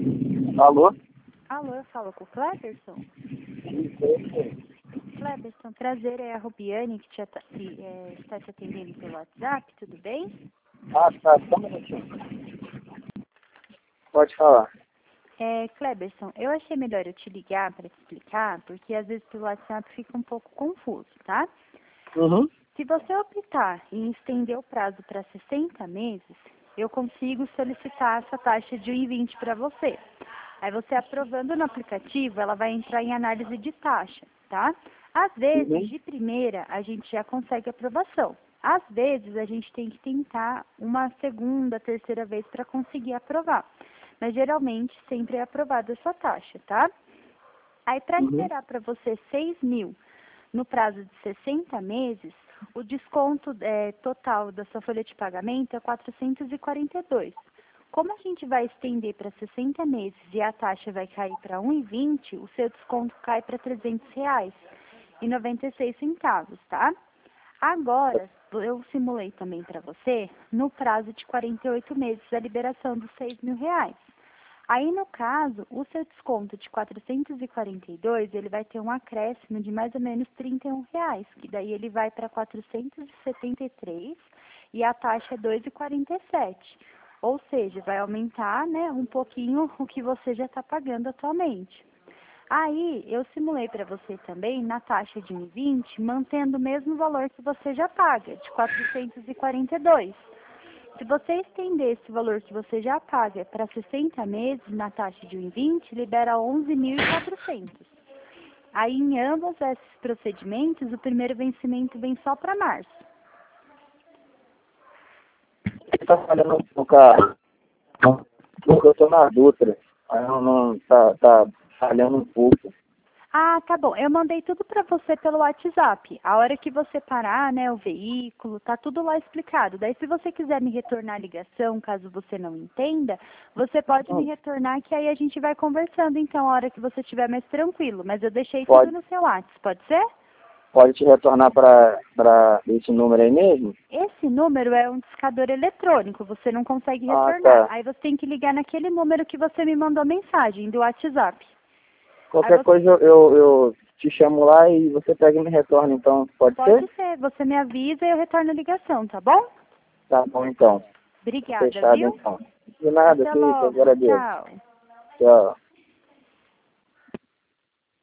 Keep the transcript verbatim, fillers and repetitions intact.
Alô? Alô, eu falo com o Cleberson? Cleberson, prazer, é a Rubiane que, te at- que é, está te atendendo pelo WhatsApp, tudo bem? Ah, tá, só um minutinho. Pode falar. É, Cleberson, eu achei melhor eu te ligar para te explicar, porque às vezes pelo WhatsApp fica um pouco confuso, tá? Uhum. Se você optar em estender o prazo para sessenta meses, eu consigo solicitar essa taxa de um e vinte para você. Aí você aprovando no aplicativo, ela vai entrar em análise de taxa, tá? Às vezes, Uhum. de primeira, a gente já consegue aprovação. Às vezes, a gente tem que tentar uma segunda, terceira vez para conseguir aprovar. Mas, geralmente, sempre é aprovada essa taxa, tá? Aí, para Uhum. liberar para você seis mil no prazo de sessenta meses, o desconto é, total da sua folha de pagamento é quatrocentos e quarenta e dois. Como a gente vai estender para sessenta meses e a taxa vai cair para um e vinte, o seu desconto cai para trezentos reais e noventa e seis centavos, tá? Agora, eu simulei também para você, no prazo de quarenta e oito meses, a liberação dos seis mil reais. Aí, no caso, o seu desconto de quatrocentos e quarenta e dois, ele vai ter um acréscimo de mais ou menos trinta e um reais, que daí ele vai para quatrocentos e setenta e três e a taxa é dois reais e quarenta e sete. Ou seja, vai aumentar, né, um pouquinho o que você já está pagando atualmente. Aí, eu simulei para você também na taxa de um e vinte, mantendo o mesmo valor que você já paga, de quatrocentos e quarenta e dois. Se você estender esse valor que você já paga para sessenta meses na taxa de um e vinte, libera onze mil e quatrocentos. Aí, em ambos esses procedimentos, o primeiro vencimento vem só para março. Ele tá falhando no carro. Porque eu tô na Dutra. Aí não, não tá, tá falhando um pouco. Ah, tá bom. Eu mandei tudo para você pelo WhatsApp. A hora que você parar, né, o veículo, tá tudo lá explicado. Daí, se você quiser me retornar a ligação, caso você não entenda, você pode me Hum, retornar que aí a gente vai conversando, então, a hora que você estiver mais tranquilo. Mas eu deixei tudo Pode, no seu WhatsApp, pode ser? pode te retornar para para esse número aí mesmo? Esse número é um discador eletrônico, você não consegue Ah, retornar. tá. Aí você tem que ligar naquele número que você me mandou mensagem do WhatsApp. Aí Qualquer você coisa eu, eu, eu te chamo lá e você pega e me retorna, então. Pode pode ser? ser, você me avisa e eu retorno a ligação, tá bom? Tá bom, então. Obrigada, Fechado, viu? então. De nada, Até Felipe. Eu logo, agradeço. tchau. Tchau.